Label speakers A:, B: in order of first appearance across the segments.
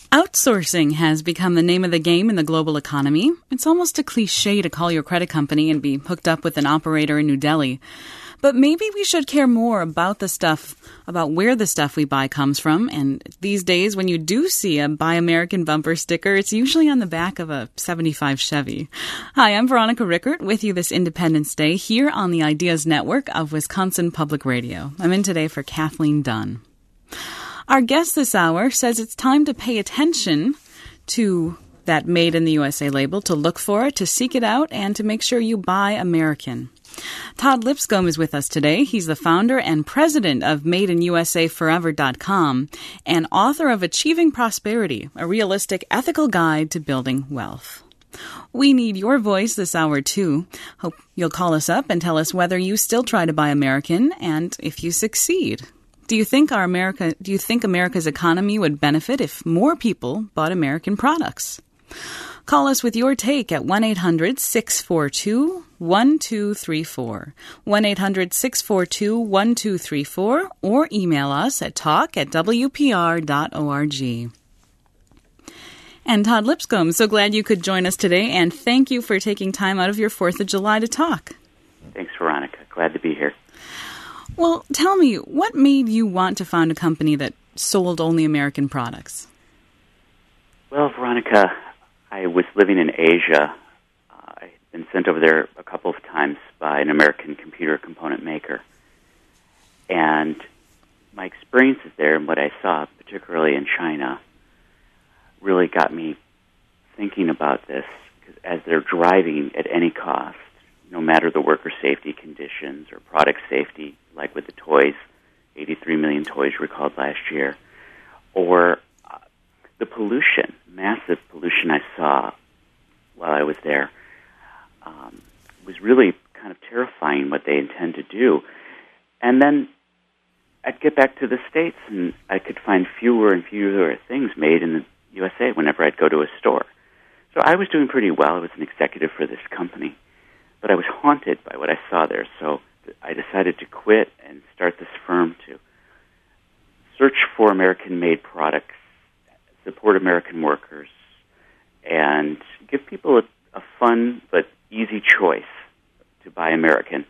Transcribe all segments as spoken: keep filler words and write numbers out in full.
A: Outsourcing has become the name of the game in the global economy. It's almost a cliche to call your credit company and be hooked up with an operator in New Delhi. But maybe we should care more about the stuff, about where the stuff we buy comes from. And these days, when you do see a Buy American bumper sticker, it's usually on the back of a seventy-five Chevy. Hi, I'm Veronica Rickert with you this Independence Day here on the Ideas Network of Wisconsin Public Radio. I'm in today for Kathleen Dunn. Our guest this hour says it's time to pay attention to that Made in the U S A label, to look for it, to seek it out, and to make sure you buy American. Todd Lipscomb is with us today. He's the founder and president of Made In U S A Forever dot com and author of Achieving Prosperity, a realistic ethical guide to building wealth. We need your voice this hour, too. Hope you'll call us up and tell us whether you still try to buy American and if you succeed. Do you think our America, do you think America's economy would benefit if more people bought American products? Call us with your take at one eight hundred six four two one two three four, one eight hundred six four two one two three four, or email us at talk at w p r dot org. And Todd Lipscomb, so glad you could join us today, and thank you for taking time out of your fourth of July to talk.
B: Thanks, Veronica. Glad to be here.
A: Well, tell me, what made you want to found a company that sold only American products?
B: Well, Veronica, I was living in Asia. Uh, I'd been sent over there a couple of times by an American computer component maker. And my experiences there and what I saw, particularly in China, really got me thinking about this, because as they're driving at any cost, no matter the worker safety conditions or product safety, like with the toys, eighty-three million toys recalled last year, or uh, the pollution, massive pollution I saw while I was there, um, was really kind of terrifying what they intend to do. And then I'd get back to the States and I could find fewer and fewer things made in the U S A whenever I'd go to a store. So I was doing pretty well. I was an executive for this company. But I was haunted by what I saw there, so I decided to quit and start this firm to search for American-made products, support American workers, and give people a, a fun but easy choice to buy American.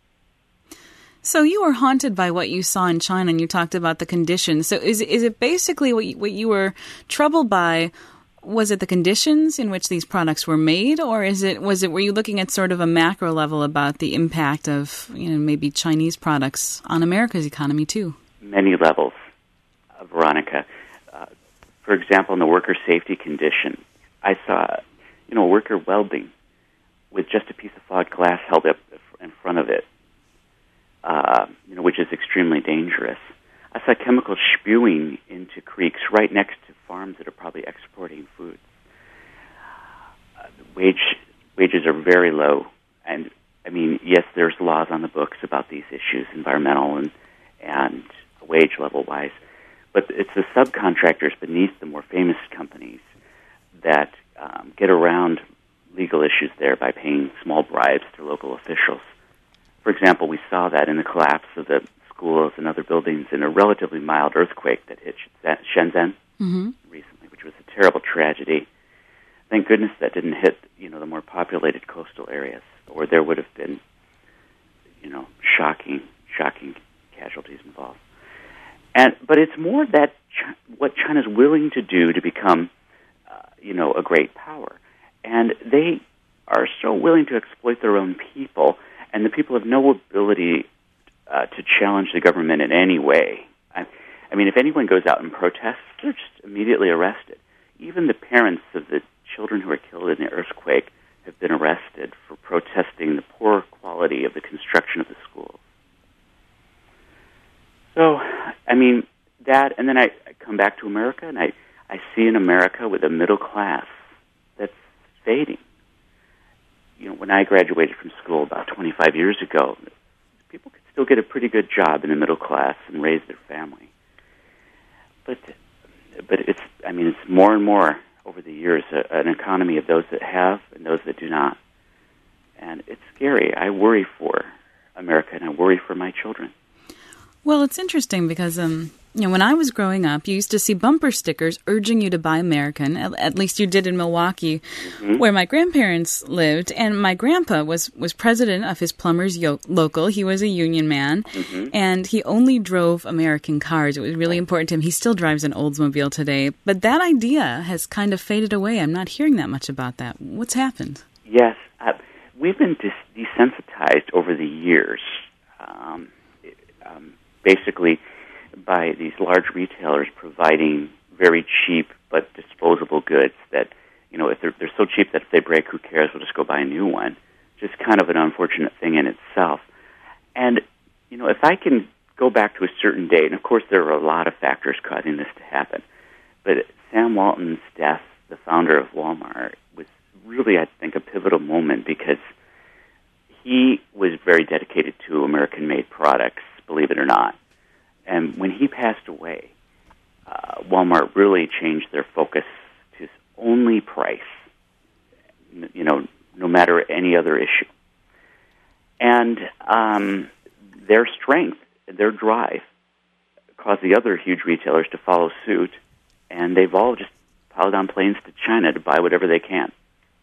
A: So you were haunted by what you saw in China, and you talked about the conditions. So is is it basically what you, what you were troubled by? Was it the conditions in which these products were made, or is it was it were you looking at sort of a macro level about the impact of, you know, maybe Chinese products on America's economy too?
B: Many levels, uh, Veronica. Uh, for example, in the worker safety condition, I saw, you know, a worker welding with just a piece of fog glass held up in front of it, uh, you know, which is extremely dangerous. I saw chemicals spewing into creeks right next to farms that are probably exporting foods. Uh, wage wages are very low, and I mean, yes, there's laws on the books about these issues, environmental and and wage level wise, but it's the subcontractors beneath the more famous companies that um, get around legal issues there by paying small bribes to local officials. For example, we saw that in the collapse of the schools and other buildings in a relatively mild earthquake that hit Shenzhen mm-hmm. recently, which was a terrible tragedy. Thank goodness that didn't hit, you know, the more populated coastal areas, or there would have been, you know, shocking, shocking casualties involved. And but it's more that Ch- what China's willing to do to become, uh, you know, a great power, and they are so willing to exploit their own people, and the people have no ability Uh, to challenge the government in any way. I, I mean, if anyone goes out and protests, they're just immediately arrested. Even the parents of the children who were killed in the earthquake have been arrested for protesting the poor quality of the construction of the schools. So, I mean, that, and then I, I come back to America, and I, I see in America with a middle class that's fading. You know, when I graduated from school about twenty-five years ago, people could still get a pretty good job in the middle class and raise their family. But but it's, I mean, it's more and more over the years a, an economy of those that have and those that do not. And it's scary. I worry for America, and I worry for my children.
A: Well, it's interesting because um, You know, when I was growing up, you used to see bumper stickers urging you to buy American. At, at least you did in Milwaukee, mm-hmm. where my grandparents lived. And my grandpa was, was president of his plumbers yo- local. He was a union man, mm-hmm. and he only drove American cars. It was really important to him. He still drives an Oldsmobile today. But that idea has kind of faded away. I'm not hearing that much about that. What's happened?
B: Yes. Uh, we've been dis- desensitized over the years, um, um, basically by these large retailers providing very cheap but disposable goods that, you know, if they're, they're so cheap that if they break, who cares? We'll just go buy a new one. Just kind of an unfortunate thing in itself. And, you know, if I can go back to a certain date, and of course there are a lot of factors causing this to happen, but Sam Walton's death, the founder of Walmart, was really, I think, a pivotal moment because he was very dedicated to American-made products, believe it or not. And when he passed away, uh, Walmart really changed their focus to only price, you know, no matter any other issue. And um, their strength, their drive, caused the other huge retailers to follow suit, and they've all just piled on planes to China to buy whatever they can.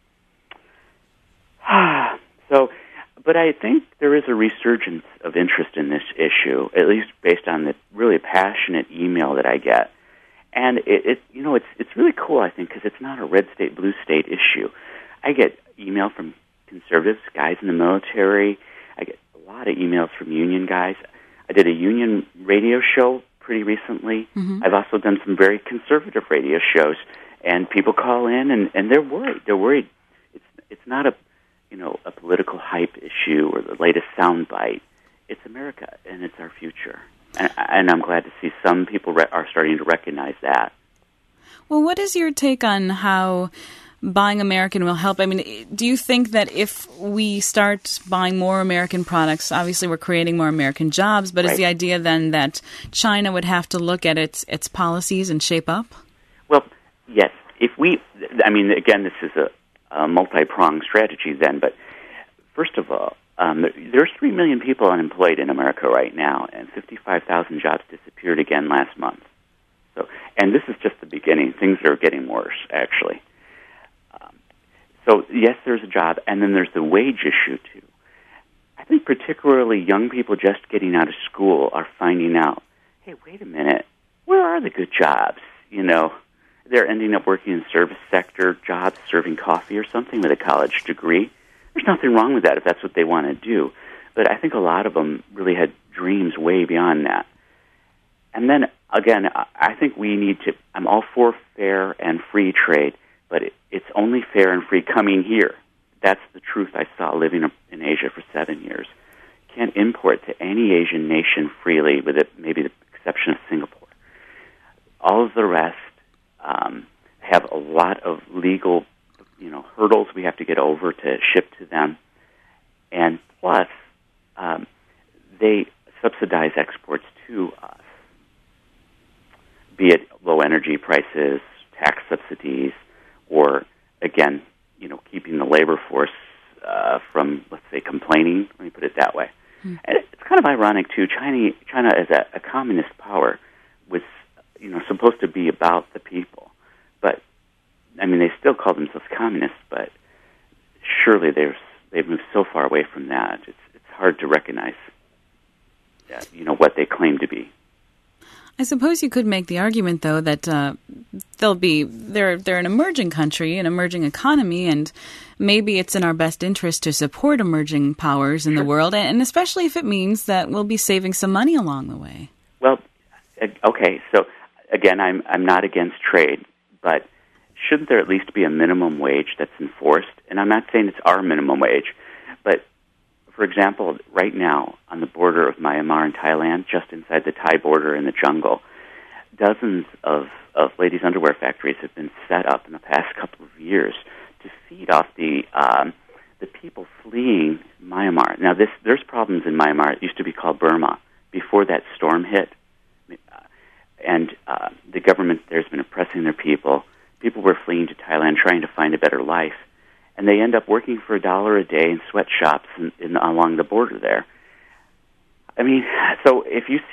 B: So... But I think there is a resurgence of interest in this issue, at least based on the really passionate email that I get. And it, it you know, it's it's really cool, I think, because it's not a red state, blue state issue. I get email from conservatives, guys in the military. I get a lot of emails from union guys. I did a union radio show pretty recently. Mm-hmm. I've also done some very conservative radio shows, and people call in, and, and they're worried. They're worried. It's it's not a you know, a political hype issue or the latest soundbite. It's America, and it's our future. And, and I'm glad to see some people re- are starting to recognize that.
A: Well, what is your take on how buying American will help? I mean, do you think that if we start buying more American products, obviously we're creating more American jobs, but right. is the idea then that China would have to look at its its policies and shape up?
B: Well, yes. If we, I mean, again, this is a a multi-pronged strategy then, but first of all, um, there's three million people unemployed in America right now, and fifty-five thousand jobs disappeared again last month. So, and this is just the beginning. Things are getting worse, actually. Um, so, yes, there's a job, and then there's the wage issue, too. I think particularly young people just getting out of school are finding out, hey, wait a minute, where are the good jobs, you know? They're ending up working in service sector jobs, serving coffee or something with a college degree. There's nothing wrong with that if that's what they want to do. But I think a lot of them really had dreams way beyond that. And then, again, I think we need to, I'm all for fair and free trade, but it, it's only fair and free coming here. That's the truth I saw living in Asia for seven years. You can't import to any Asian nation freely, with it, maybe the exception of Singapore. All of the rest Um, have a lot of legal, you know, hurdles we have to get over to ship to them, and plus, um, they subsidize exports to us, be it low energy prices, tax subsidies, or again, you know, keeping the labor force uh, from, let's say, complaining. Let me put it that way. Mm. And it's kind of ironic too. China, China as a, a communist power was, you know, supposed to be about the people. But, I mean, they still call themselves communists, but surely they've, they've moved so far away from that. It's it's hard to recognize, uh, you know, what they claim to be.
A: I suppose you could make the argument, though, that uh, they'll be they're they're an emerging country, an emerging economy, and maybe it's in our best interest to support emerging powers in sure. the world, and especially if it means that we'll be saving some money along the way.
B: Well, okay, so again, I'm I'm not against trade, but shouldn't there at least be a minimum wage that's enforced? And I'm not saying it's our minimum wage, but for example, right now on the border of Myanmar and Thailand, just inside the Thai border in the jungle, dozens of, of ladies' underwear factories have been set up in the past couple of years to feed off the um, the people fleeing Myanmar. Now, this there's problems in Myanmar. It used to be called Burma before that storm hit, and uh, the government there's been oppressing their people. People were fleeing to Thailand trying to find a better life. And they end up working for a dollar a day in sweatshops in, in, along the border there. I mean, so if you see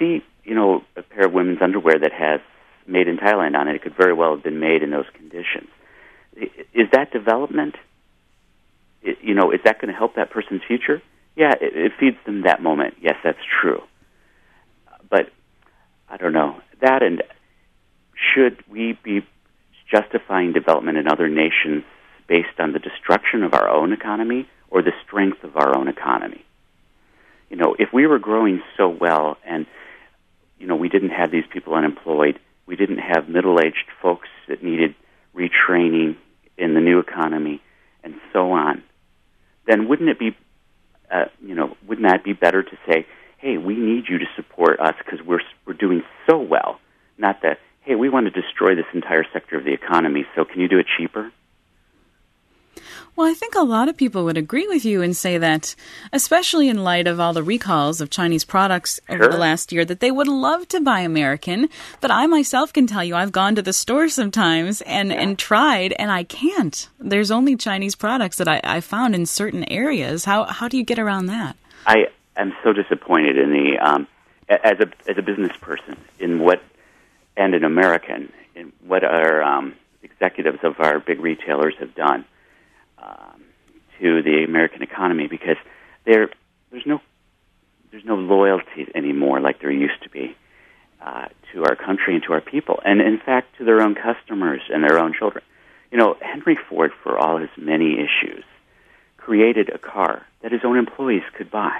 B: you know, a pair of women's underwear that has made in Thailand on it. It could very well have been made in those conditions. Is that development? It, you know, is that going to help that person's future? Yeah, it, it feeds them that moment. Yes, that's true. But I don't know. That, and should we be justifying development in other nations based on the destruction of our own economy or the strength of our own economy? You know, if we were growing so well and, you know, we didn't have these people unemployed, we didn't have middle-aged folks that needed retraining in the new economy and so on, then wouldn't it be, uh, you know, wouldn't that be better to say, hey, we need you to support us because we're we're doing so well, not that, hey, we want to destroy this entire sector of the economy, so can you do it cheaper?
A: Well, I think a lot of people would agree with you and say that, especially in light of all the recalls of Chinese products over
B: Sure.
A: the last year, that they would love to buy American. But I myself can tell you I've gone to the store sometimes and,
B: Yeah.
A: and tried, and I can't. There's only Chinese products that I, I found in certain areas. How how do you get around that?
B: I am so disappointed in the um, a- as a as a business person in what and an American in what our um, executives of our big retailers have done um, to the American economy, because there there's no there's no loyalty anymore like there used to be uh, to our country and to our people, and in fact to their own customers and their own children. You know, Henry Ford, for all his many issues, created a car that his own employees could buy.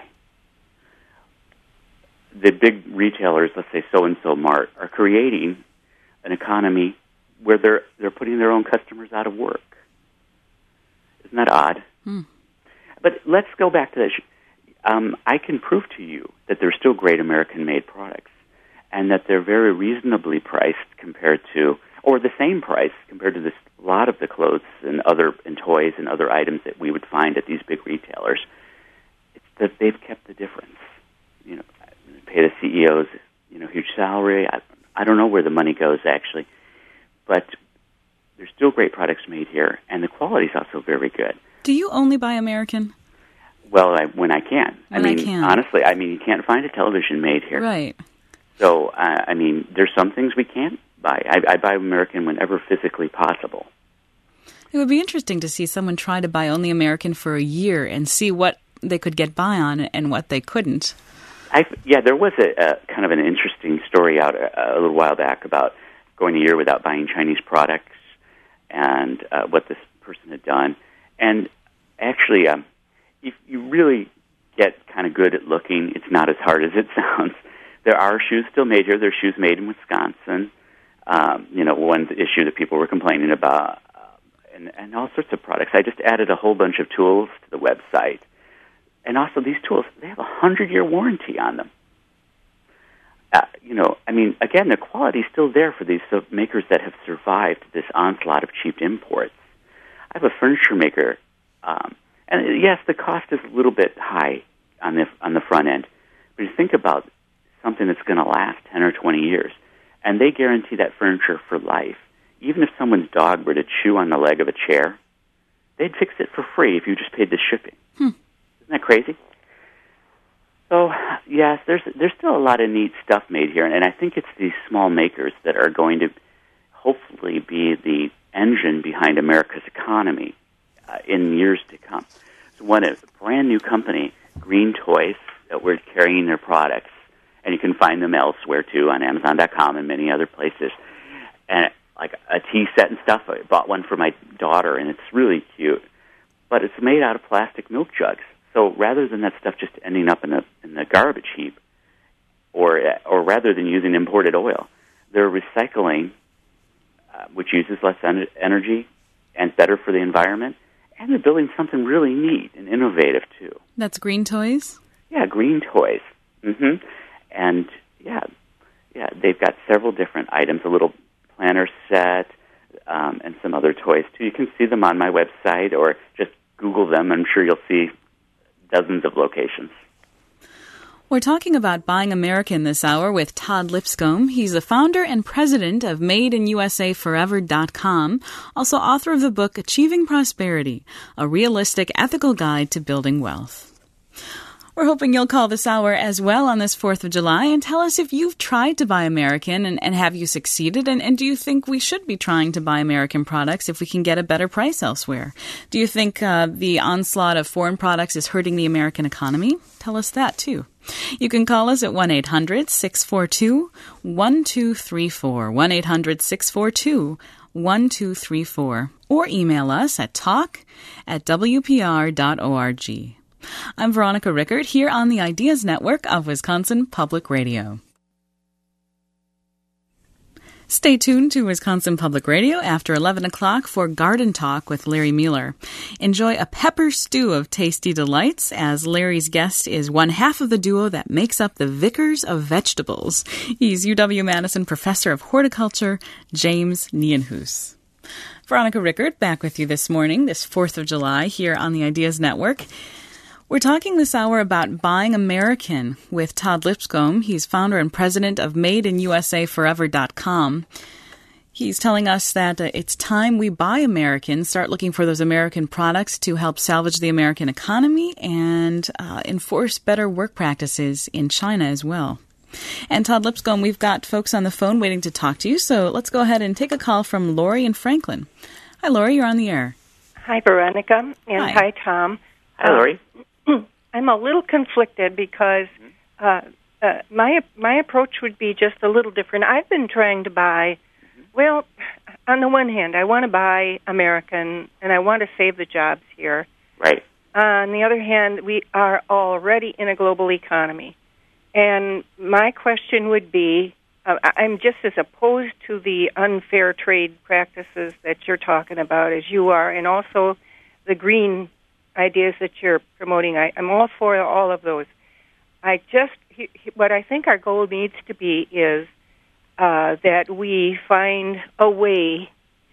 B: The big retailers, let's say so-and-so Mart, are creating an economy where they're they're putting their own customers out of work. Isn't that odd?
A: Hmm.
B: But let's go back to that. Um, I can prove to you that they're still great American-made products, and that they're very reasonably priced compared to, or the same price compared to this lot of the clothes and other and toys and other items that we would find at these big retailers. It's that they've kept the difference. You know, pay the C E Os, you know, huge salary. I, I don't know where the money goes actually, but there's still great products made here, and the quality is also very good.
A: Do you only buy American?
B: Well, I, when I can.
A: When
B: I
A: I
B: mean,
A: can.
B: honestly, I mean, you can't find a television made here.
A: Right.
B: So, uh, I mean, there's some things we can't buy. I, I buy American whenever physically possible.
A: It would be interesting to see someone try to buy only American for a year and see what they could get by on and what they couldn't.
B: I, yeah, there was a, a kind of an interesting story out a, a little while back about going a year without buying Chinese products and uh, what this person had done. And actually, um, if you really get kind of good at looking, it's not as hard as it sounds. There are shoes still made here. There's shoes made in Wisconsin. Um, you know, one issue that people were complaining about, uh, and, and all sorts of products. I just added a whole bunch of tools to the website. And also these tools, they have a hundred-year warranty on them. Uh, you know, I mean, again, the quality is still there for these makers that have survived this onslaught of cheap imports. I have a furniture maker, um, and yes, the cost is a little bit high on the on the front end, but you think about something that's going to last ten or twenty years, and they guarantee that furniture for life. Even if someone's dog were to chew on the leg of a chair, they'd fix it for free if you just paid the shipping.
A: Hmm.
B: Isn't that crazy? So, yes, there's there's still a lot of neat stuff made here, and I think it's these small makers that are going to hopefully be the engine behind America's economy uh, in years to come. So one is a brand new company, Green Toys, that we're carrying their products, and you can find them elsewhere, too, on Amazon dot com and many other places. And like a tea set and stuff, I bought one for my daughter, and it's really cute. But it's made out of plastic milk jugs. So rather than that stuff just ending up in the in the garbage heap, or or rather than using imported oil, they're recycling, uh, which uses less en- energy and better for the environment, and they're building something really neat and innovative too.
A: That's Green Toys?
B: Yeah, Green Toys. Mm-hmm. And yeah, yeah, they've got several different items, a little planner set, um, and some other toys too. You can see them on my website, or just Google them. I'm sure you'll see dozens of locations.
A: We're talking about buying American this hour with Todd Lipscomb. He's the founder and president of Made In U S A Forever dot com, also author of the book Achieving Prosperity, a realistic ethical guide to building wealth. We're hoping you'll call this hour as well on this fourth of July and tell us if you've tried to buy American and, and have you succeeded, and, and do you think we should be trying to buy American products if we can get a better price elsewhere? Do you think uh, the onslaught of foreign products is hurting the American economy? Tell us that, too. You can call us at one eight hundred six four two one two three four, one eight hundred six four two one two three four, or email us at talk at w p r dot org. I'm Veronica Rickert here on the Ideas Network of Wisconsin Public Radio. Stay tuned to Wisconsin Public Radio after eleven o'clock for Garden Talk with Larry Mueller. Enjoy a pepper stew of tasty delights as Larry's guest is one half of the duo that makes up the Vickers of Vegetables. He's U W-Madison Professor of Horticulture, James Nienhuis. Veronica Rickert back with you this morning, this fourth of July here on the Ideas Network. We're talking this hour about buying American with Todd Lipscomb. He's founder and president of made in u s a forever dot com. He's telling us that uh, it's time we buy American, start looking for those American products to help salvage the American economy and uh, enforce better work practices in China as well. And Todd Lipscomb, we've got folks on the phone waiting to talk to you, so let's go ahead and take a call from Lori in Franklin. Hi, Lori, you're on the air.
C: Hi, Veronica, and hi,
B: hi
C: Tom.
B: Hi, Lori.
C: Um, I'm a little conflicted because uh, uh, my my approach would be just a little different. I've been trying to buy, well, on the one hand, I want to buy American, and I want to save the jobs here.
B: Right.
C: Uh, on the other hand, we are already in a global economy. And my question would be, uh, I'm just as opposed to the unfair trade practices that you're talking about as you are, and also the green ideas that you're promoting. I, I'm all for all of those. I just, he, he, what I think our goal needs to be is uh, that we find a way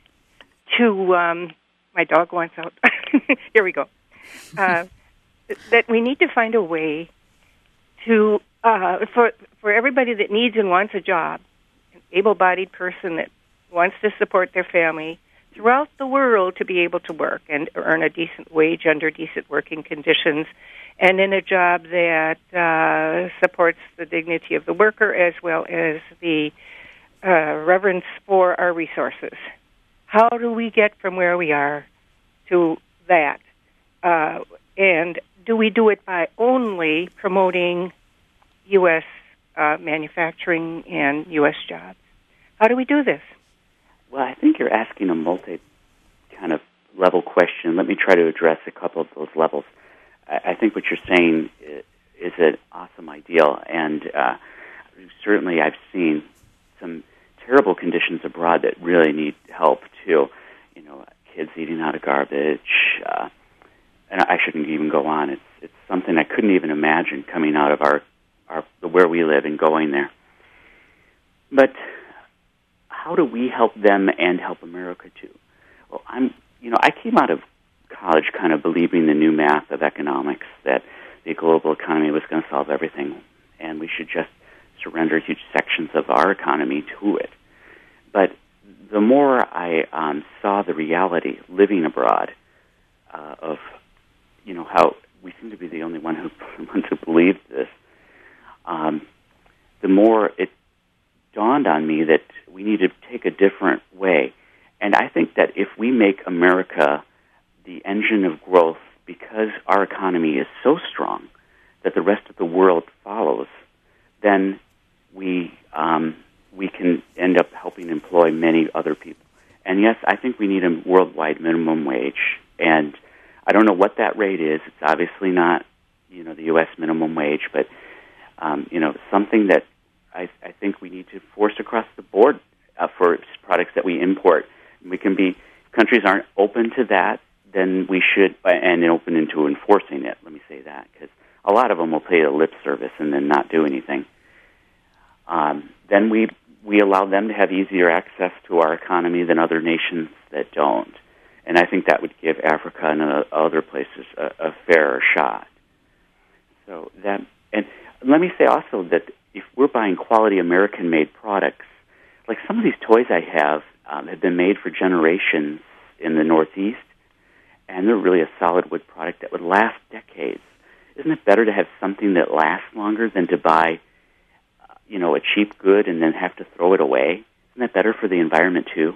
C: to, um, my dog wants out. Here we go. Uh, that we need to find a way to, uh, for, for everybody that needs and wants a job, an able-bodied person that wants to support their family, throughout the world to be able to work and earn a decent wage under decent working conditions and in a job that uh, supports the dignity of the worker as well as the uh, reverence for our resources. How do we get from where we are to that? Uh, and do we do it by only promoting U S uh, manufacturing and U S jobs? How do we do this?
B: Well, I think you're asking a multi kind of level question. Let me try to address a couple of those levels. I, I think what you're saying is, is an awesome ideal, and uh, certainly I've seen some terrible conditions abroad that really need help too. You know, kids eating out of garbage, uh, and I shouldn't even go on. It's it's something I couldn't even imagine coming out of our our where we live and going there. But how do we help them and help America too? Well, I'm, you know, I came out of college kind of believing the new math of economics, that the global economy was going to solve everything, and we should just surrender huge sections of our economy to it. But the more I um, saw the reality living abroad uh, of, you know, how we seem to be the only one who ones who believed this, um, the more it dawned on me that we need to take a different way. And I think that if we make America the engine of growth because our economy is so strong that the rest of the world follows, then we um, we can end up helping employ many other people. And yes, I think we need a worldwide minimum wage. And I don't know what that rate is. It's obviously not, you know, the U S minimum wage, but um, you know, something that I, I think we need to force across the board uh, for products that we import. We can be, countries aren't open to that, then we should, and open into enforcing it, let me say that, because a lot of them will pay a lip service and then not do anything. Um, then we we allow them to have easier access to our economy than other nations that don't. And I think that would give Africa and uh, other places a, a fairer shot. So that, and let me say also that if we're buying quality American-made products, like some of these toys I have um, have been made for generations in the Northeast, and they're really a solid wood product that would last decades. isn't it better to have something that lasts longer than to buy, uh, you know, a cheap good and then have to throw it away? Isn't that better for the environment too?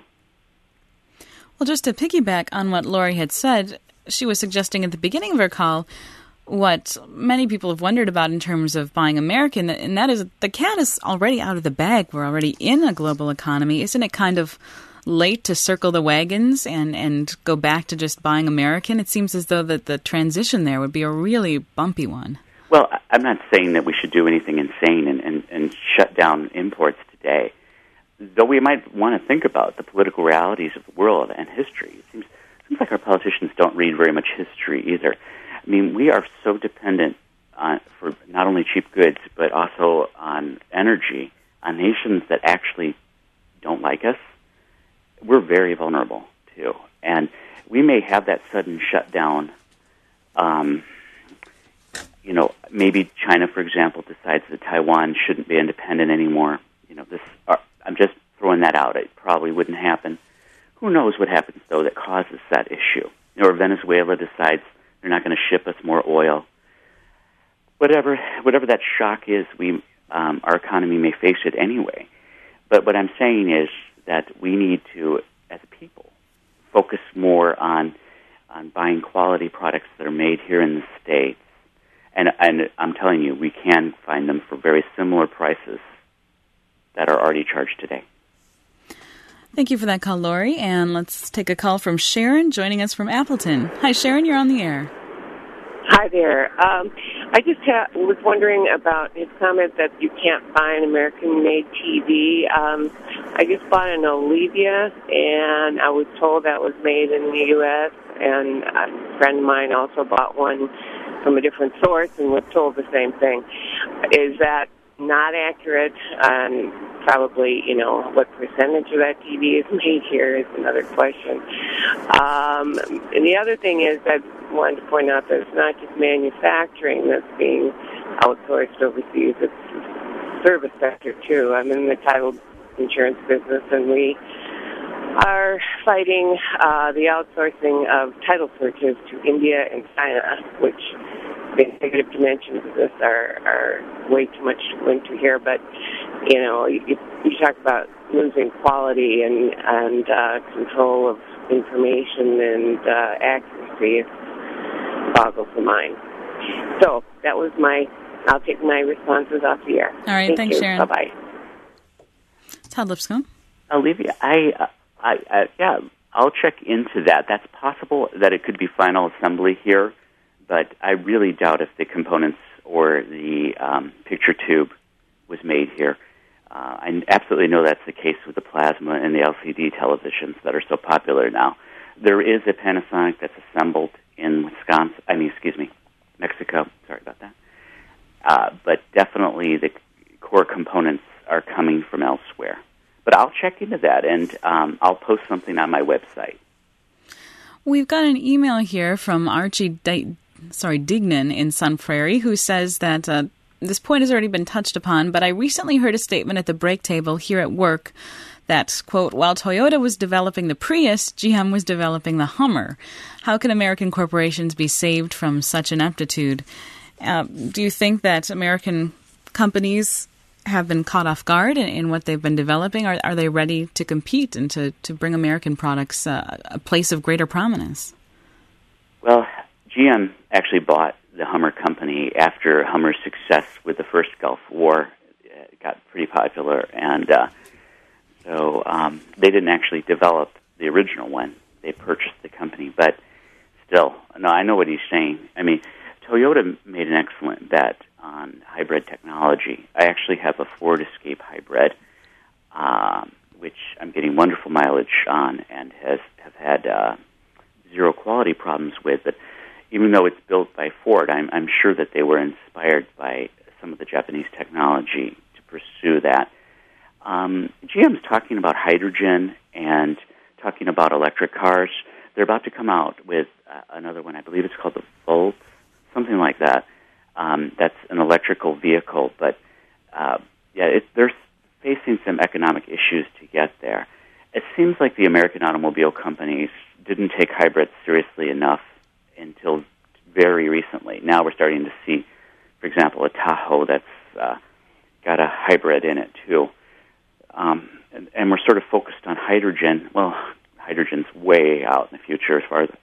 A: Well, just to piggyback on what Lori had said, she was suggesting at the beginning of her call what many people have wondered about in terms of buying American, and that is the cat is already out of the bag. We're already in a global economy. Isn't it kind of late to circle the wagons and, and go back to just buying American? It seems as though that the transition there would be a really bumpy one.
B: Well, I'm not saying that we should do anything insane and, and, and shut down imports today, though we might want to think about the political realities of the world and history. It seems, it seems like our politicians don't read very much history either. I mean, we are so dependent on, for not only cheap goods, but also on energy, on nations that actually don't like us. We're very vulnerable, too. And we may have that sudden shutdown. Um, you know, maybe China, for example, decides that Taiwan shouldn't be independent anymore. You know, this. Uh, I'm just throwing that out. It probably wouldn't happen. Who knows what happens, though, that causes that issue? You know, or Venezuela decides they're not going to ship us more oil. Whatever, whatever that shock is, we um, our economy may face it anyway. But what I'm saying is that we need to, as a people, focus more on on buying quality products that are made here in the States. And, and I'm telling you, we can find them for very similar prices that are already charged today.
A: Thank you for that call, Lori. And let's take a call from Sharon, joining us from Appleton. Hi, Sharon, you're on the air.
D: Hi there. Um, I just ha- was wondering about his comment that you can't buy an American-made T V. Um, I just bought an Olivia, and I was told that was made in the U S, and a friend of mine also bought one from a different source and was told the same thing. Is that not accurate? Um, probably, you know, what percentage of that T V is made here is another question. Um, and the other thing is that I wanted to point out that it's not just manufacturing that's being outsourced overseas, it's the service sector too. I'm in the title insurance business, and we are fighting uh, the outsourcing of title searches to India and China, which the negative dimensions of this are, are way too much to go into here. But, you know, you, you talk about losing quality and, and uh, control of information and uh, accuracy. It boggles the mind. So that was my, I'll take my responses off the air.
A: All right,
D: Thank
A: thanks,
D: you.
A: Sharon.
D: Bye-bye.
A: Todd Lipscomb.
B: Olivia, I, uh, I, I, yeah, I'll check into that. That's possible that it could be final assembly here, but I really doubt if the components or the um, picture tube was made here. Uh, I absolutely know that's the case with the plasma and the L C D televisions that are so popular now. There is a Panasonic that's assembled in Wisconsin, I mean, excuse me, Mexico. Sorry about that. Uh, but definitely the core components are coming from elsewhere. But I'll check into that, and um, I'll post something on my website.
A: We've got an email here from Archie Di- sorry, Dignan in Sun Prairie, who says that uh, this point has already been touched upon, but I recently heard a statement at the break table here at work that, quote, while Toyota was developing the Prius, G M was developing the Hummer. How can American corporations be saved from such ineptitude? Uh, do you think that American companies have been caught off guard in, in what they've been developing? Are, are they ready to compete and to, to bring American products uh, a place of greater prominence?
B: Well, G M actually bought the Hummer company after Hummer's success with the first Gulf War. It got pretty popular, and uh, so um, they didn't actually develop the original one. They purchased the company, but still, no, I know what he's saying. I mean, Toyota made an excellent bet on hybrid technology. I actually have a Ford Escape hybrid, um, which I'm getting wonderful mileage on and has have had uh, zero quality problems with. But even though it's built by Ford, I'm, I'm sure that they were inspired by some of the Japanese technology to pursue that. Um, G M's talking about hydrogen and talking about electric cars. They're about to come out with uh, another one. I believe it's called the Volt, something like that. Um, that's an electrical vehicle, but uh, yeah, it, they're facing some economic issues to get there. It seems like the American automobile companies didn't take hybrids seriously enough until very recently. Now we're starting to see, for example, a Tahoe that's uh, got a hybrid in it, too. Um, and, and we're sort of focused on hydrogen. Well, hydrogen's way out in the future as far as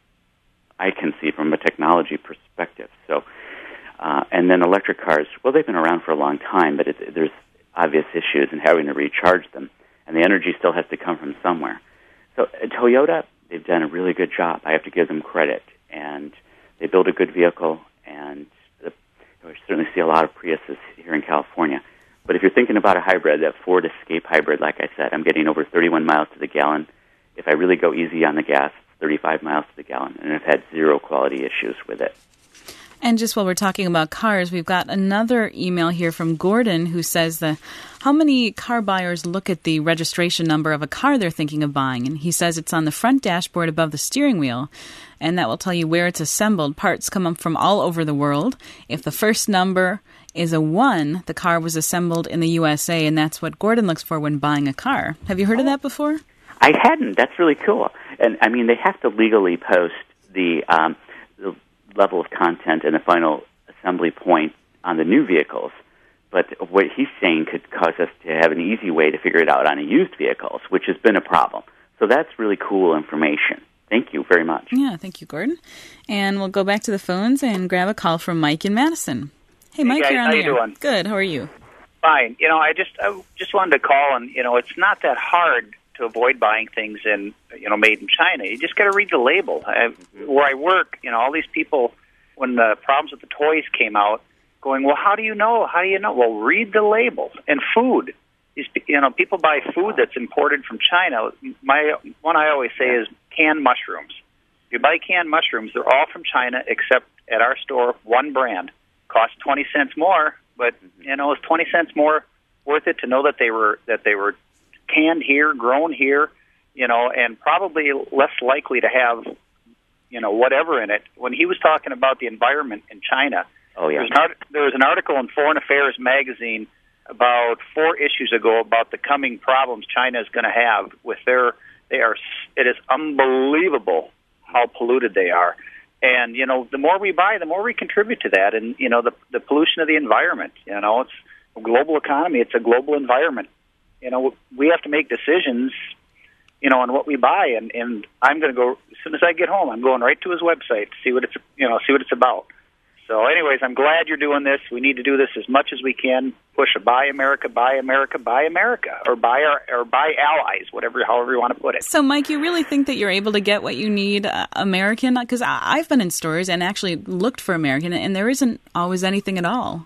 B: I can see from a technology perspective. So, uh, and then electric cars, well, they've been around for a long time, but it, there's obvious issues in having to recharge them, and the energy still has to come from somewhere. So at Toyota, they've done a really good job. I have to give them credit, and they build a good vehicle, and the, we certainly see a lot of Priuses here in California. But if you're thinking about a hybrid, that Ford Escape hybrid, like I said, I'm getting over thirty-one miles to the gallon. If I really go easy on the gas, thirty-five miles to the gallon, and I've had zero quality issues with it.
A: And just while we're talking about cars, we've got another email here from Gordon who says that how many car buyers look at the registration number of a car they're thinking of buying? And he says it's on the front dashboard above the steering wheel, and that will tell you where it's assembled. Parts come up from all over the world. If the first number is a one, the car was assembled in the U S A, and that's what Gordon looks for when buying a car. Have you heard of that before?
B: I hadn't. That's really cool. And, I mean, they have to legally post the, um, the level of content and the final assembly point on the new vehicles. But what he's saying could cause us to have an easy way to figure it out on a used vehicles, which has been a problem. So that's really cool information. Thank you very much.
A: Yeah, thank you, Gordon. And we'll go back to the phones and grab a call from Mike in Madison. Hey, Mike,
E: hey guys,
A: you're on
E: how
A: the
E: you
A: air.
E: doing?
A: Good. How are you?
E: Fine. You know, I just I just wanted to call, and you know, it's not that hard to avoid buying things in, you know, made in China. You just got to read the label. I, where I work, you know, all these people, when the problems with the toys came out, going, well, how do you know? How do you know? Well, read the label. And food. These, you know, people buy food that's imported from China. My one I always say is canned mushrooms. If you buy canned mushrooms, they're all from China, except at our store, one brand. Cost twenty cents more, but you know, it's twenty cents more worth it to know that they were that they were canned here, grown here, you know, and probably less likely to have, you know, whatever in it. When he was talking about the environment in China,
B: oh yeah,
E: there was an, art- there was an article in Foreign Affairs magazine about four issues ago about the coming problems China is going to have with their. They are. It is unbelievable how polluted they are. And, you know, the more we buy, the more we contribute to that. And, you know, the the pollution of the environment, you know, it's a global economy. It's a global environment. You know, we have to make decisions, you know, on what we buy. And, and I'm going to go, as soon as I get home, I'm going right to his website to see what it's, you know, see what it's about. So anyways, I'm glad you're doing this. We need to do this as much as we can. Push a buy America, buy America, buy America, or buy our, or buy allies, whatever, however you want to put it.
A: So, Mike, you really think that you're able to get what you need uh, American? Because I've been in stores and actually looked for American, and there isn't always anything at all.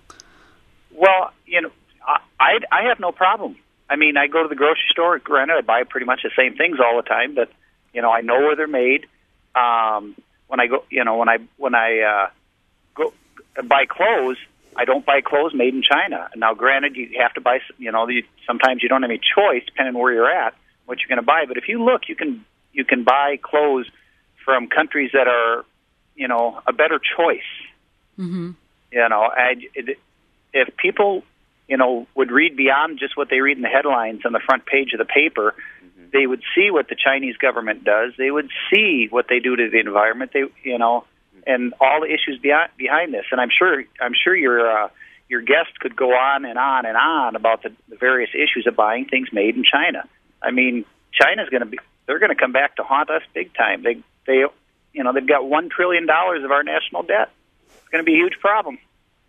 E: Well, you know, I I have no problem. I mean, I go to the grocery store. Granted, I buy pretty much the same things all the time, but you know, I know where they're made. Um, when I go, you know, when I when I uh, go buy clothes, I don't buy clothes made in China. Now, granted, you have to buy, you know, you, sometimes you don't have any choice depending on where you're at, what you're going to buy. But if you look, you can you can buy clothes from countries that are, you know, a better choice.
A: Mm-hmm.
E: You know, I, it, if people, you know, would read beyond just what they read in the headlines on the front page of the paper, mm-hmm. they would see what the Chinese government does. They would see what they do to the environment. They, you know. And all the issues behind, behind this, and I'm sure I'm sure your uh, your guest could go on and on and on about the, the various issues of buying things made in China. I mean, China's going to be they're going to come back to haunt us big time. They they you know they've got one trillion dollars of our national debt. It's going to be a huge problem.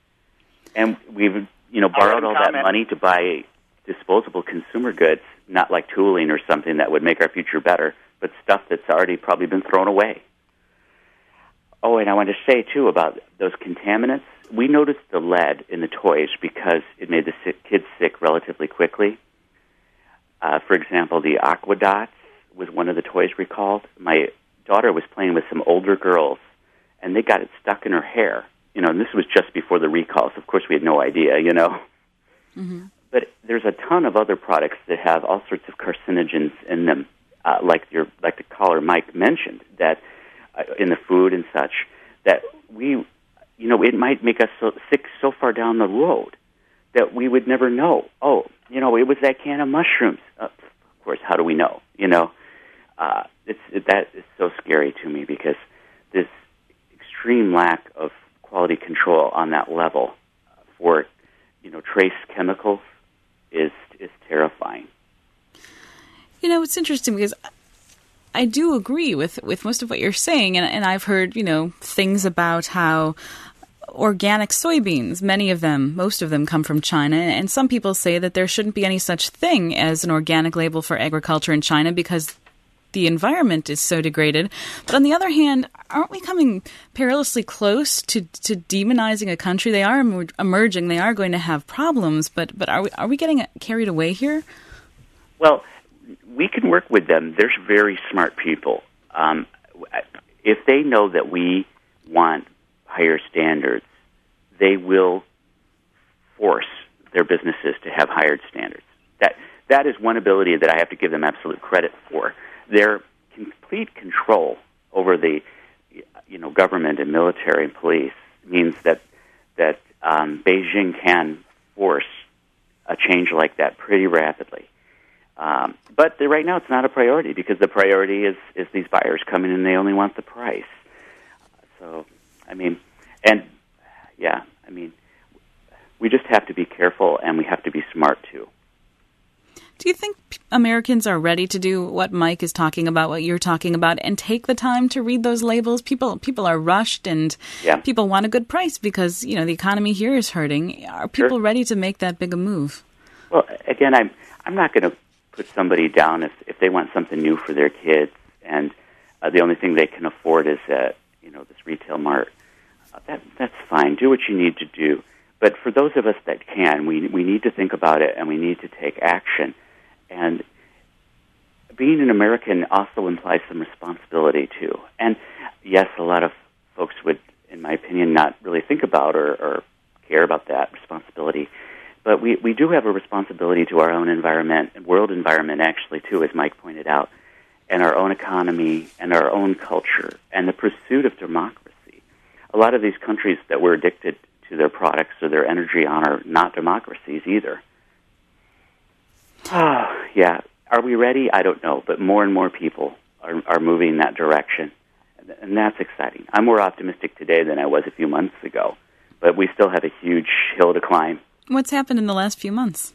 B: And we've you know borrowed all that money to buy disposable consumer goods, not like tooling or something that would make our future better, but stuff that's already probably been thrown away. Oh, and I want to say, too, about those contaminants. We noticed the lead in the toys because it made the sick, kids sick relatively quickly. Uh, for example, the Aquadots was one of the toys recalled. My daughter was playing with some older girls, and they got it stuck in her hair. You know, and this was just before the recalls. Of course, we had no idea, you know. Mm-hmm. But there's a ton of other products that have all sorts of carcinogens in them, uh, like your like the caller Mike mentioned, that in the food and such, that we, you know, it might make us so sick so far down the road that we would never know. Oh, you know, it was that can of mushrooms. Uh, of course, how do we know? You know, uh, it's it, that is so scary to me because this extreme lack of quality control on that level for, you know, trace chemicals is is terrifying.
A: You know, it's interesting because I do agree with, with most of what you're saying, and, and I've heard, you know, things about how organic soybeans, many of them, most of them come from China, and some people say that there shouldn't be any such thing as an organic label for agriculture in China because the environment is so degraded. But on the other hand, aren't we coming perilously close to, to demonizing a country? They are emer- emerging, they are going to have problems, but, but are we, are we getting carried away here?
B: Well, we can work with them. They're very smart people. Um, if they know that we want higher standards, they will force their businesses to have higher standards. That that is one ability that I have to give them absolute credit for. Their complete control over the, you know, government and military and police means that that um, Beijing can force a change like that pretty rapidly. Um, but the, right now it's not a priority because the priority is, is these buyers coming in and they only want the price. So, I mean, and yeah, I mean, we just have to be careful and we have to be smart too.
A: Do you think Americans are ready to do what Mike is talking about, what you're talking about, and take the time to read those labels? People people are rushed and
B: yeah.
A: people want a good price because, you know, the economy here is hurting. Are people
B: Sure.
A: ready to make that big a move?
B: Well, again, I'm I'm not going to put somebody down if if they want something new for their kids and uh, the only thing they can afford is uh, you know, this retail mart. Uh, that that's fine. Do what you need to do. But for those of us that can, we we need to think about it and we need to take action. And being an American also implies some responsibility, too. And, yes, a lot of folks would, in my opinion, not really think about or, or care about that responsibility. But we, we do have a responsibility to our own environment, and world environment, actually, too, as Mike pointed out, and our own economy and our own culture and the pursuit of democracy. A lot of these countries that we're addicted to their products or their energy on are not democracies either. Oh, yeah. Are we ready? I don't know, but more and more people are, are moving in that direction, and that's exciting. I'm more optimistic today than I was a few months ago, but we still have a huge hill to climb.
A: What's happened in the last few months?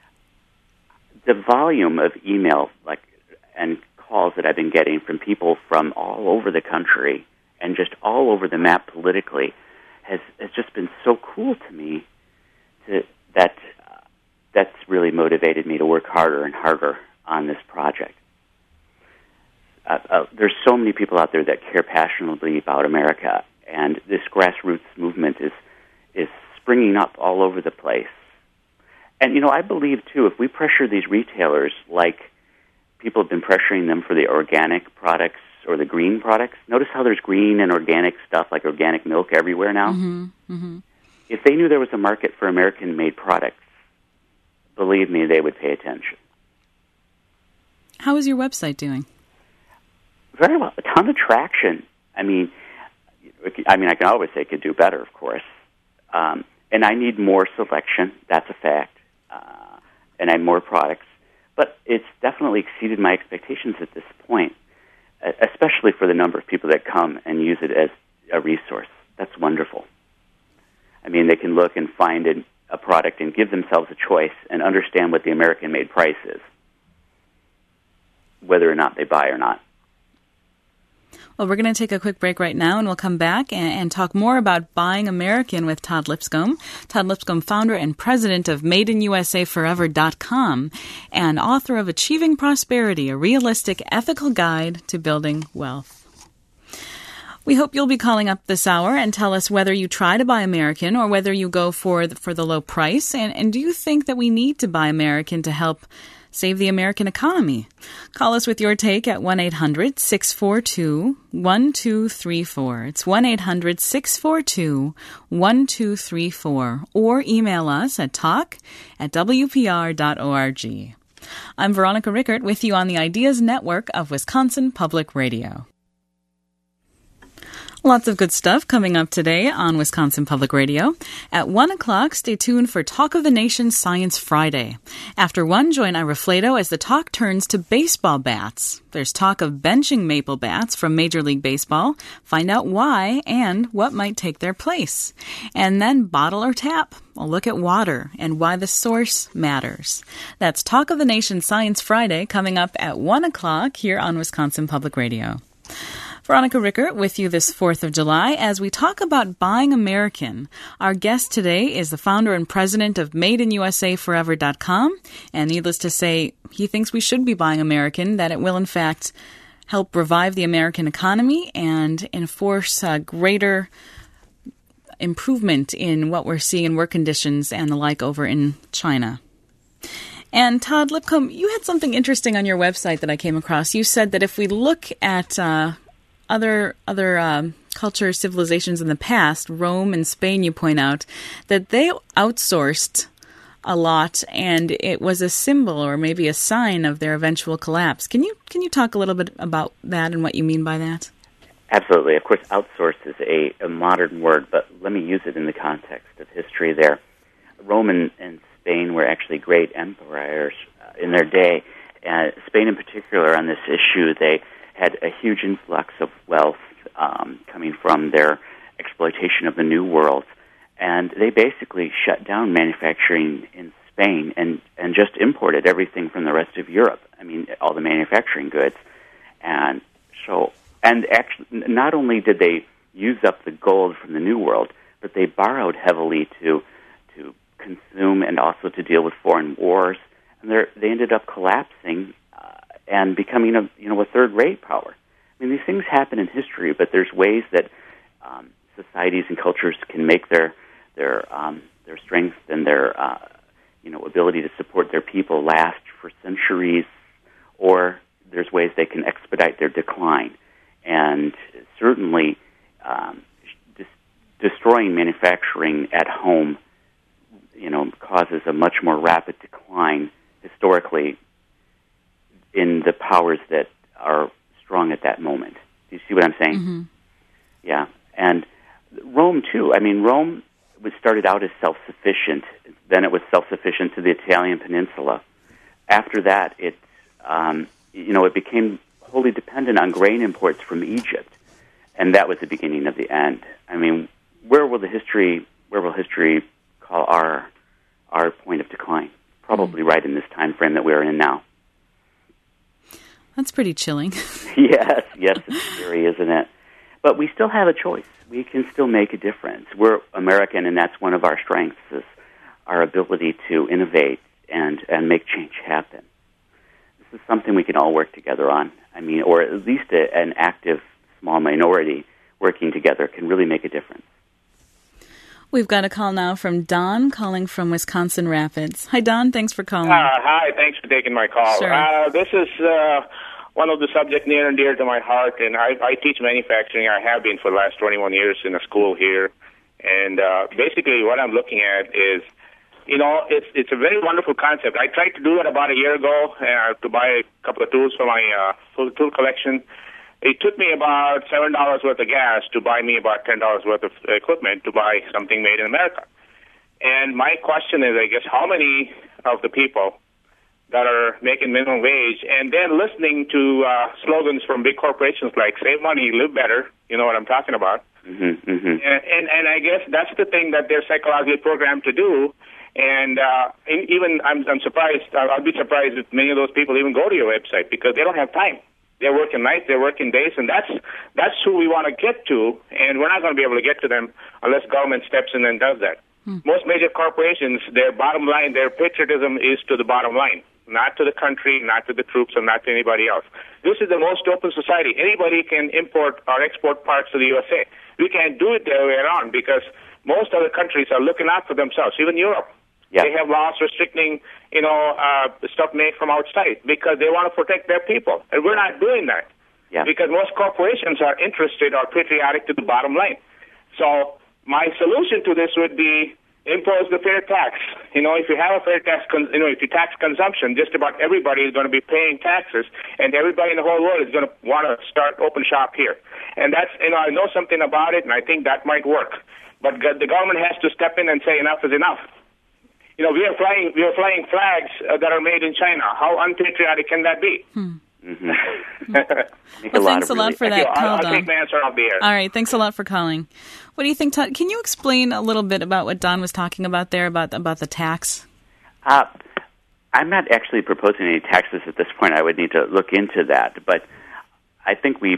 B: The volume of email like and calls that I've been getting from people from all over the country and just all over the map politically has, has just been so cool to me to, that uh, that's really motivated me to work harder and harder on this project. Uh, uh, there's so many people out there that care passionately about America, and this grassroots movement is is springing up all over the place. And, you know, I believe, too, if we pressure these retailers like people have been pressuring them for the organic products or the green products, notice how there's green and organic stuff like organic milk everywhere now?
A: Mm-hmm. Mm-hmm.
B: If they knew there was a market for American-made products, believe me, they would pay attention.
A: How is your website doing?
B: Very well. A ton of traction. I mean, I mean, I can always say it could do better, of course. Um, and I need more selection. That's a fact. Uh, and I have more products. But it's definitely exceeded my expectations at this point, especially for the number of people that come and use it as a resource. That's wonderful. I mean, they can look and find a, a product and give themselves a choice and understand what the American-made price is, whether or not they buy or not.
A: Well, we're going to take a quick break right now, and we'll come back and, and talk more about buying American with Todd Lipscomb. Todd Lipscomb, founder and president of Made In U S A Forever dot com and author of Achieving Prosperity, a realistic, ethical guide to building wealth. We hope you'll be calling up this hour and tell us whether you try to buy American or whether you go for the, for the low price. And, and do you think that we need to buy American to help save the American economy? Call us with your take at one eight hundred six four two one two three four. It's one eight hundred six four two one two three four. Or email us at talk at w p r dot org. I'm Veronica Rickert with you on the Ideas Network of Wisconsin Public Radio. Lots of good stuff coming up today on Wisconsin Public Radio. At one o'clock, stay tuned for Talk of the Nation Science Friday. After one, join Ira Flato as the talk turns to baseball bats. There's talk of benching maple bats from Major League Baseball. Find out why and what might take their place. And then bottle or tap. A look at water and why the source matters. That's Talk of the Nation Science Friday coming up at one o'clock here on Wisconsin Public Radio. Veronica Rickert with you this fourth of July as we talk about buying American. Our guest today is the founder and president of Made In U S A Forever dot com. And needless to say, he thinks we should be buying American, that it will in fact help revive the American economy and enforce a greater improvement in what we're seeing in work conditions and the like over in China. And Todd Lipcomb, you had something interesting on your website that I came across. You said that if we look at uh, other other um, cultures, civilizations in the past, Rome and Spain, you point out, that they outsourced a lot, and it was a symbol or maybe a sign of their eventual collapse. Can you can you talk a little bit about that and what you mean by that?
B: Absolutely. Of course, outsource is a, a modern word, but let me use it in the context of history there. Rome and, and Spain were actually great empires uh, in their day. Uh, Spain in particular, on this issue, they had a huge influx of wealth um, coming from their exploitation of the New World. And they basically shut down manufacturing in Spain and, and just imported everything from the rest of Europe. I mean, all the manufacturing goods. And so, and actually, not only did they use up the gold from the New World, but they borrowed heavily to to consume and also to deal with foreign wars. And they ended up collapsing uh, and becoming a you know a third-rate power. I mean, these things happen in history, but there's ways that um, societies and cultures can make their their um, their strength and their uh, you know ability to support their people last for centuries, or there's ways they can expedite their decline. And certainly, um, dis- destroying manufacturing at home, you know, causes a much more rapid decline historically in the powers that are strong at that moment. Do you see what I'm saying?
A: Mm-hmm.
B: Yeah, and Rome too. I mean, Rome was started out as self-sufficient. Then it was self-sufficient to the Italian peninsula. After that, it um, you know it became wholly dependent on grain imports from Egypt, and that was the beginning of the end. I mean, where will the history where will history call our our point of decline? Probably mm-hmm. right in this time frame that we're in now.
A: That's pretty chilling.
B: yes, yes, it's scary, isn't it? But we still have a choice. We can still make a difference. We're American, and that's one of our strengths, is our ability to innovate and, and make change happen. This is something we can all work together on. I mean, or at least a, an active small minority working together can really make a difference.
A: We've got a call now from Don, calling from Wisconsin Rapids. Hi, Don. Thanks for calling.
F: Uh, hi. Thanks for taking my call.
A: Sure.
F: Uh, this is uh, one of the subjects near and dear to my heart, and I, I teach manufacturing. I have been for the last twenty-one years in a school here. And uh, basically what I'm looking at is, you know, it's it's a very wonderful concept. I tried to do it about a year ago uh, to buy a couple of tools for my uh, full tool collection. It took me about seven dollars worth of gas to buy me about ten dollars worth of equipment to buy something made in America. And my question is, I guess, how many of the people that are making minimum wage and then listening to uh, slogans from big corporations like save money, live better, you know what I'm talking about?
B: Mm-hmm, mm-hmm.
F: And, and, and I guess that's the thing that they're psychologically programmed to do. And uh, even I'm, I'm surprised, I'll be surprised if many of those people even go to your website because they don't have time. They're working nights, they're working days, and that's that's who we want to get to, and we're not going to be able to get to them unless government steps in and does that. Hmm. Most major corporations, their bottom line, their patriotism is to the bottom line, not to the country, not to the troops, and not to anybody else. This is the most open society. Anybody can import or export parts to the U S A. We can't do it the other way around because most other countries are looking out for themselves, even Europe. Yeah. They have laws restricting, you know, uh, stuff made from outside because they want to protect their people. And we're not doing that
B: yeah.
F: because most corporations are interested or patriotic to the bottom line. So my solution to this would be impose the fair tax. You know, if you have a fair tax, con- you know, if you tax consumption, just about everybody is going to be paying taxes, and everybody in the whole world is going to want to start open shop here. And that's, you know, I know something about it, and I think that might work. But g- the government has to step in and say enough is enough. You know, we are flying, we are flying flags uh, that are made in China. How unpatriotic can that be?
A: Hmm.
B: Mm-hmm.
A: Well, thanks a lot for that
F: I'll,
A: call,
F: I'll
A: Don.
F: take my answer off the air.
A: All right, thanks a lot for calling. What do you think, Todd? Can you explain a little bit about what Don was talking about there, about about the tax?
B: Uh, I'm not actually proposing any taxes at this point. I would need to look into that. But I think we,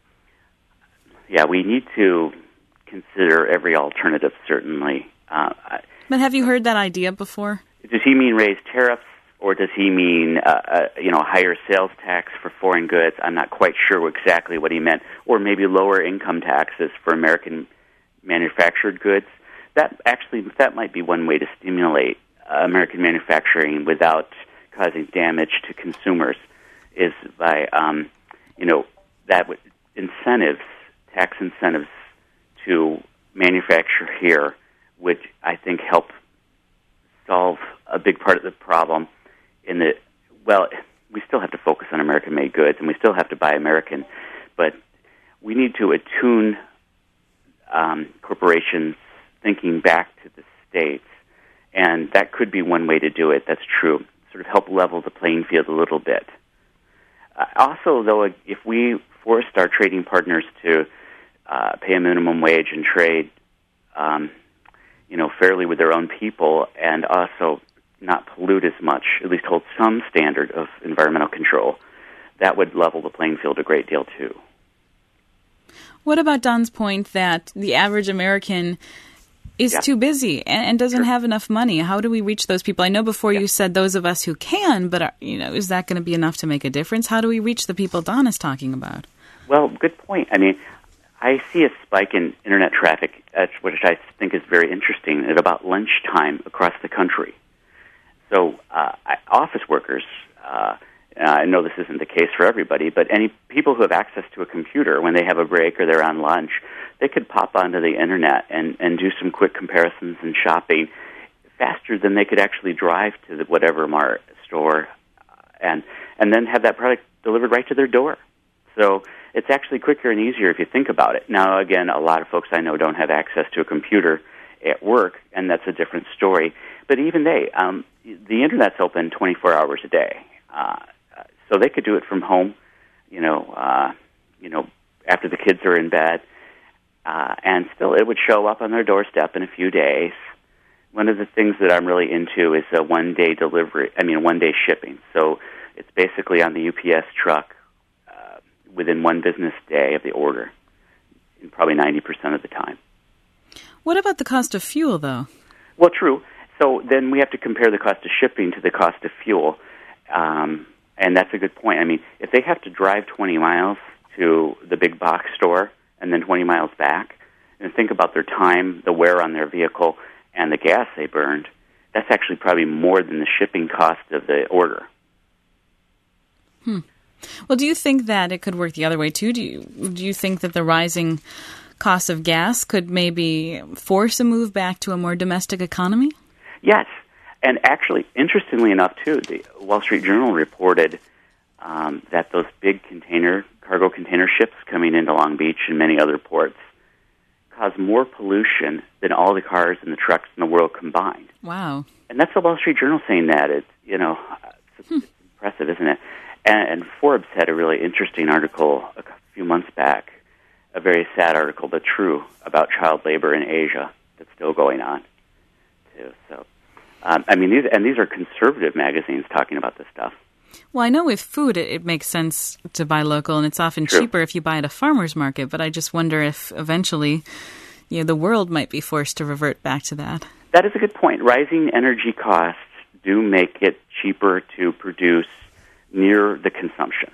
B: yeah, we need to consider every alternative, certainly. Uh,
A: But have you heard that idea before?
B: does he mean raise tariffs? Or does he mean, uh, uh, you know, higher sales tax for foreign goods? I'm not quite sure exactly what he meant. Or maybe lower income taxes for American manufactured goods. That actually, that might be one way to stimulate uh, American manufacturing without causing damage to consumers. Is by, um, you know, that would, incentives, tax incentives to manufacture here would, I think, help solve a big part of the problem. In the, well, we still have to focus on American-made goods, and we still have to buy American, but we need to attune um, corporations thinking back to the states, and that could be one way to do it. That's true. Sort of help level the playing field a little bit. Uh, also, though, if we forced our trading partners to uh, pay a minimum wage and trade, um, you know, fairly with their own people, and also not pollute as much, at least hold some standard of environmental control, that would level the playing field a great deal too.
A: What about Don's point that the average American is
B: yeah.
A: too busy and, and doesn't
B: sure.
A: have enough money? How do we reach those people? I know before yeah. you said those of us who can, but are, you know, is that going to be enough to make a difference? How do we reach the people Don is talking about?
B: Well, good point. I mean, I see a spike in Internet traffic, uh, which I think is very interesting, at about lunchtime across the country. So uh, office workers, uh, I know this isn't the case for everybody, but any people who have access to a computer when they have a break or they're on lunch, they could pop onto the Internet and, and do some quick comparisons and shopping faster than they could actually drive to the whatever mart store and, and then have that product delivered right to their door. So it's actually quicker and easier if you think about it. Now, again, a lot of folks I know don't have access to a computer at work, and that's a different story. But even they, um, the Internet's open twenty-four hours a day, uh, so they could do it from home. You know, uh, you know, after the kids are in bed, uh, and still it would show up on their doorstep in a few days. One of the things that I'm really into is a one-day delivery. I mean, one-day shipping. So it's basically on the U P S truck uh, within one business day of the order, probably ninety percent of the time.
A: What about the cost of fuel, though?
B: Well, true. So then we have to compare the cost of shipping to the cost of fuel, um, and that's a good point. I mean, if they have to drive twenty miles to the big box store and then twenty miles back, and think about their time, the wear on their vehicle, and the gas they burned, that's actually probably more than the shipping cost of the order.
A: Hmm. Well, do you think that it could work the other way, too? Do you, do you think that the rising cost of gas could maybe force a move back to a more domestic economy?
B: Yes. And actually, interestingly enough, too, the Wall Street Journal reported um, that those big container, cargo container ships coming into Long Beach and many other ports cause more pollution than all the cars and the trucks in the world combined.
A: Wow.
B: And that's the Wall Street Journal saying that. It's, you know, it's, hmm. it's impressive, isn't it? And, and Forbes had a really interesting article a few months back, a very sad article, but true, about child labor in Asia that's still going on, too. So, um, I mean, these and these are conservative magazines talking about this stuff.
A: Well, I know with food, it, it makes sense to buy local, and it's often
B: True.
A: cheaper if you buy at a farmer's market. But I just wonder if eventually, you know, the world might be forced to revert back to that.
B: That is a good point. Rising energy costs do make it cheaper to produce near the consumption.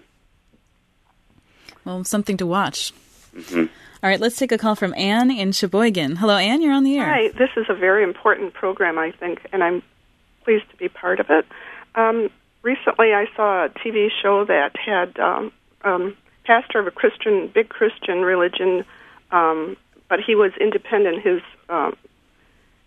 A: Well, something to watch.
B: Mm-hmm.
A: All right, let's take a call from Anne in Sheboygan. Hello, Anne, you're on the air.
G: Hi, this is a very important program, I think, and I'm pleased to be part of it. Um, recently, I saw a T V show that had um, um, pastor of a Christian, big Christian religion, um, but he was independent. His um,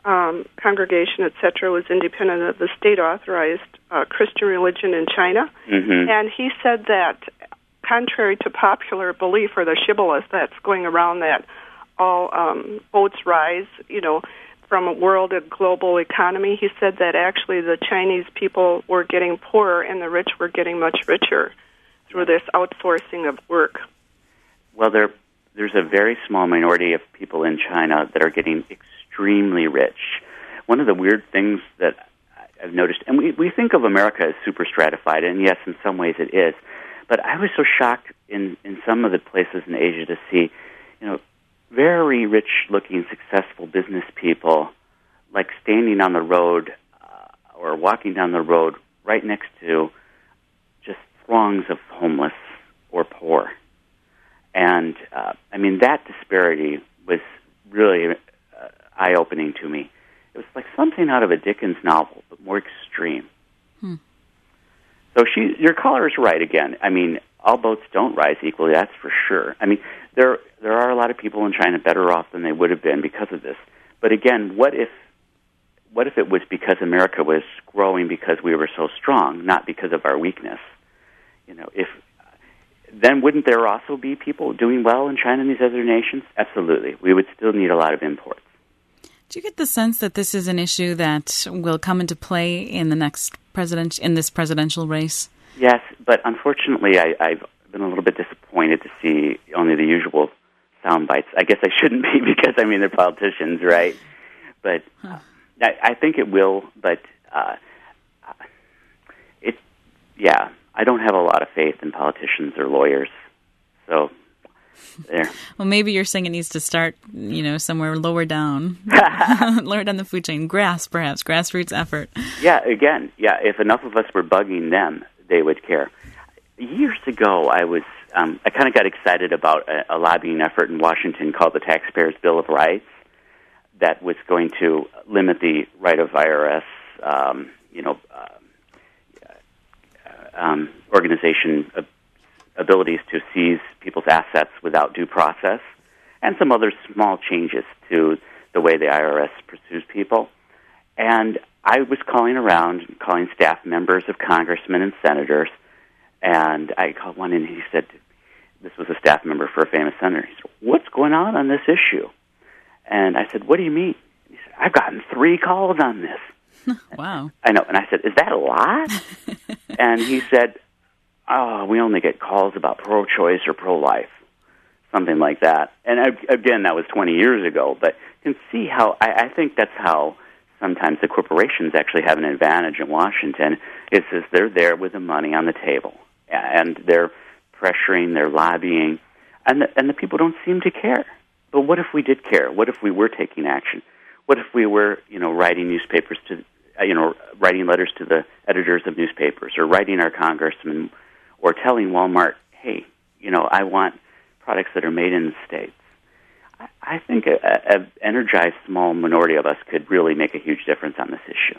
G: um, congregation, et cetera, was independent of the state-authorized uh, Christian religion in China.
B: Mm-hmm.
G: And he said that, contrary to popular belief, or the shibboleth that's going around, that all um, boats rise, you know, from a world a global economy, he said that actually the Chinese people were getting poorer and the rich were getting much richer through this outsourcing of work.
B: Well, there, there's a very small minority of people in China that are getting extremely rich. One of the weird things that I've noticed, and we, we think of America as super stratified, and yes, in some ways it is, but I was so shocked in, in some of the places in Asia to see, you know, very rich-looking, successful business people, like standing on the road uh, or walking down the road right next to just throngs of homeless or poor. And, uh, I mean, that disparity was really uh, eye-opening to me. It was like something out of a Dickens novel, but more extreme.
A: Hmm.
B: So she, your caller is right again. I mean, all boats don't rise equally, that's for sure. I mean, there there are a lot of people in China better off than they would have been because of this. But again, what if what if it was because America was growing because we were so strong, not because of our weakness? You know, if then wouldn't there also be people doing well in China and these other nations? Absolutely. We would still need a lot of imports.
A: Do you get the sense that this is an issue that will come into play in the next president in this presidential race?
B: Yes, but unfortunately, I, I've been a little bit disappointed to see only the usual sound bites. I guess I shouldn't be because, I mean, they're politicians, right? But uh, I, I think it will, but uh, it, yeah, I don't have a lot of faith in politicians or lawyers, so there.
A: Well, maybe you're saying it needs to start, you know, somewhere lower down, lower down the food chain, grass, perhaps, grassroots effort.
B: Yeah, again, yeah, if enough of us were bugging them, they would care. Years ago, I was um, I kind of got excited about a, a lobbying effort in Washington called the Taxpayers' Bill of Rights that was going to limit the right of I R S, um, you know, uh, um, organization ab- abilities to seize people's assets without due process, and some other small changes to the way the I R S pursues people. And I was calling around, calling staff members of congressmen and senators, and I called one, and he said, this was a staff member for a famous senator. He said, what's going on on this issue? And I said, what do you mean? He said, I've gotten three calls on this.
A: Wow.
B: I know. And I said, is that a lot? And he said, oh, we only get calls about pro-choice or pro-life, something like that. And I, again, that was twenty years ago, but you can see how, I, I think that's how sometimes the corporations actually have an advantage in Washington. It's as they're there with the money on the table, and they're pressuring, they're lobbying, and the, and the people don't seem to care. But what if we did care? What if we were taking action? What if we were, you know, writing newspapers to, you know, writing letters to the editors of newspapers, or writing our congressmen, or telling Walmart, hey, you know, I want products that are made in the States. I, I think an energized small minority of us could really make a huge difference on this issue.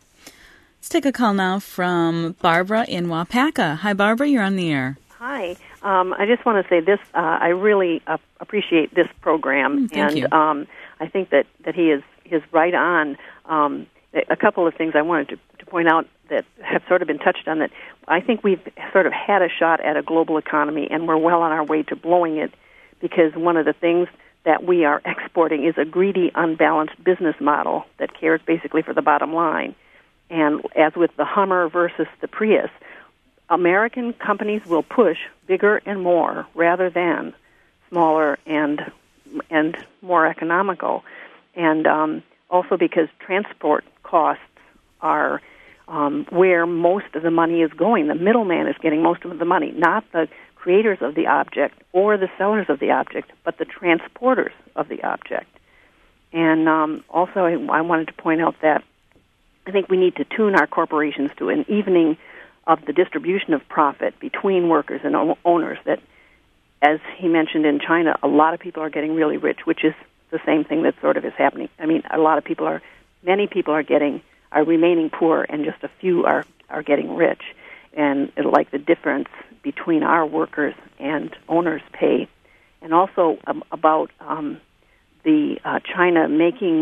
A: Let's take a call now from Barbara in Wapaka. Hi, Barbara, you're on the air.
H: Hi. Um, I just want to say this. Uh, I really uh, appreciate this program,
A: Mm, thank
H: and
A: you.
H: Um, I think that, that he is is right on. Um, a couple of things I wanted to, to point out that have sort of been touched on, that I think we've sort of had a shot at a global economy, and we're well on our way to blowing it, because one of the things that we are exporting is a greedy, unbalanced business model that cares basically for the bottom line. And as with the Hummer versus the Prius, American companies will push bigger and more rather than smaller and and more economical. And um, also because transport costs are um, where most of the money is going. The middleman is getting most of the money, not the creators of the object or the sellers of the object, but the transporters of the object. And um, also I, I wanted to point out that I think we need to tune our corporations to an evening of the distribution of profit between workers and o- owners, that, as he mentioned in China, a lot of people are getting really rich, which is the same thing that sort of is happening. I mean, a lot of people are, many people are getting, are remaining poor, and just a few are, are getting rich. And it, like the difference between our workers and owners' pay. And also um, about um, the uh, China making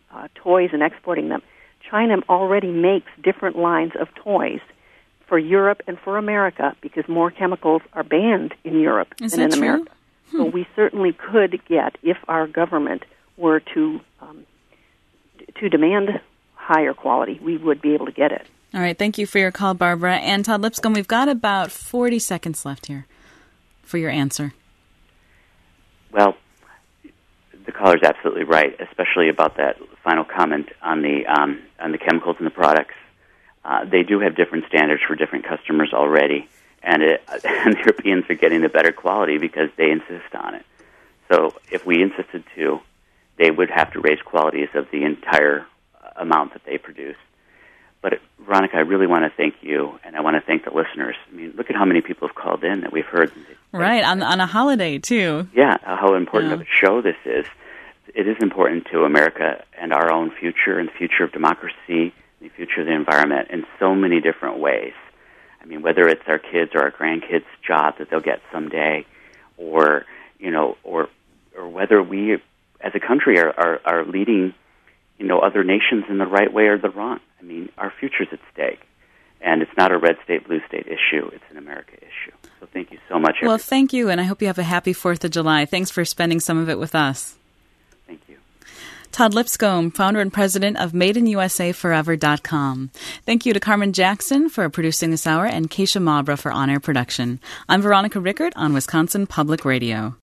H: uh, toys and exporting them. China already makes different lines of toys for Europe and for America because more chemicals are banned in Europe
A: Is
H: than in
A: that
H: America.
A: true?
H: So we certainly could get, if our government were to um, to demand higher quality, we would be able to get it.
A: All right. Thank you for your call, Barbara. And Todd Lipscomb, we've got about forty seconds left here for your answer.
B: Well, the caller's absolutely right, especially about that final comment on the um, on the chemicals in the products. Uh, they do have different standards for different customers already, and, it, and the Europeans are getting the better quality because they insist on it. So if we insisted to, they would have to raise qualities of the entire amount that they produce. But, Veronica, I really want to thank you, and I want to thank the listeners. I mean, look at how many people have called in that we've heard.
A: Right, on on a holiday, too.
B: Yeah, how important
A: Yeah.
B: of a show this is. It is important to America and our own future and the future of democracy, the future of the environment in so many different ways. I mean, whether it's our kids or our grandkids' job that they'll get someday, or, you know, or or whether we as a country are, are, are leading, you know, other nations in the right way or the wrong. I mean, our future's at stake. And it's not a red state, blue state issue. It's an America issue. So thank you so much.
A: Well,
B: everybody.
A: thank you, and I hope you have a happy fourth of July. Thanks for spending some of it with us.
B: Thank you.
A: Todd Lipscomb, founder and president of Made in U S A Forever dot com. Thank you to Carmen Jackson for producing this hour and Keisha Mabra for on-air production. I'm Veronica Rickert on Wisconsin Public Radio.